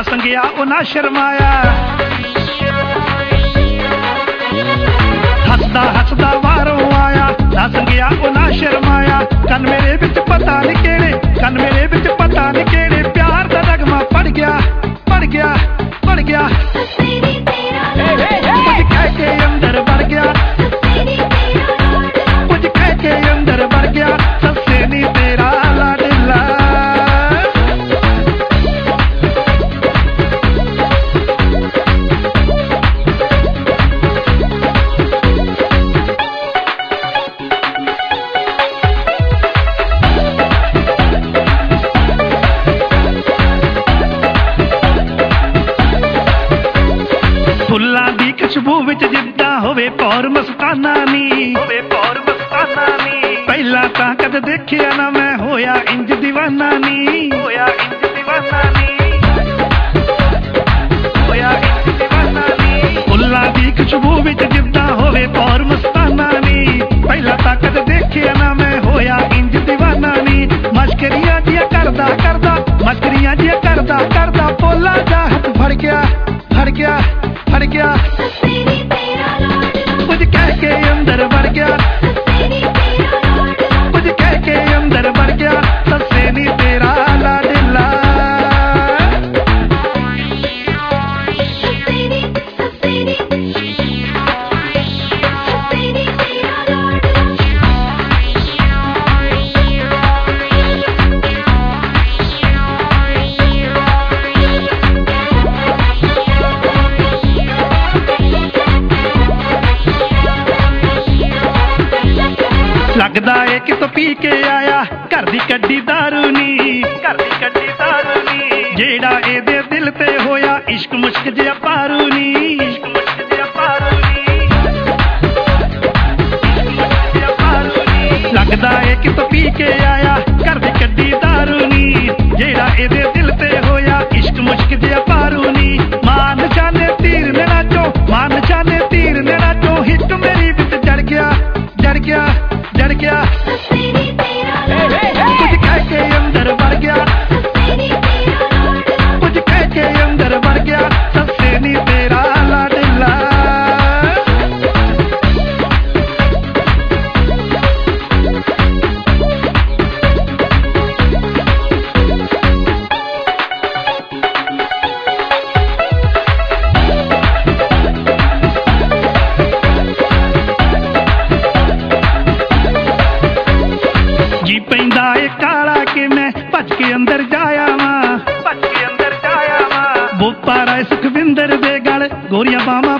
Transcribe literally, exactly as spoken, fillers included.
ना संगिया ओ ना शर्माया, हसदा हसदा वारों आया, ना संगिया ओ ना शर्माया। कन मेरे बिच पता नहीं केड़े, कन मेरे बिच पता नहीं केड़े, प्यार दा नगमा पड़ गया पड़ गया पड़ गया, कुछ कह के अंदर बढ़ गया, कुछ कह के अंदर बढ़ गया, सस्से नी तेरा लाडला। फुल्लां दी खुशबू विच जिद्दां होवे पौर मस्ताना नी, होवे पौर मस्ताना नी। पहला तां कद देखिया ना मैं होया इंज दीवाना नी, होया इंज दीवाना नी, होया इंज दीवाना नी। फुल्लां दी खुशबू विच जिद्दां होवे पौर मस्ताना नी, पहला तां कद देखिया ना मैं होया इंज दीवाना नी। मस्करियां जिया करदा करदा, मस्करियां जिया करदा करदा, पोला जा हथ फड़ गया फड़ गया फड़ गया, कुछ कह के अंदर बढ़ गया, कुछ कह के अंदर बढ़ गया, सस्से नी तेरा लाडला। लगदा है कि तो पी के आया घर दी कड्डी दारू नी, घर दी कड्डी दारू नी। जेड़ा एदे दिल ते होया इश्क मुश्क जिहा पारू नी, इश्क मुश्क जिहा पारू नी, इश्क मुश्क जिहा पारू नी। लगदा है कि तो पी के आया घर दी कड्डी दारू नी, जेड़ा एदे दिल ते होया इश्क मुश्क जिहा पारू नी। मान जाने तीर ने नाचो, मान जाने तीर ने नाचो, हिट मेरी बिच जड़ गया जड़ गया जड़ गया, कुछ कह के अंदर बढ़ गया, कुछ कह के अंदर बढ़ गया, सस्से नी तेरा लाडला। जी पैंदा ए काला के मैं भज के अंदर जाया वा, भज के अंदर जाया वा। बोपा राय सुखविंदर दे गल गोरियां बावां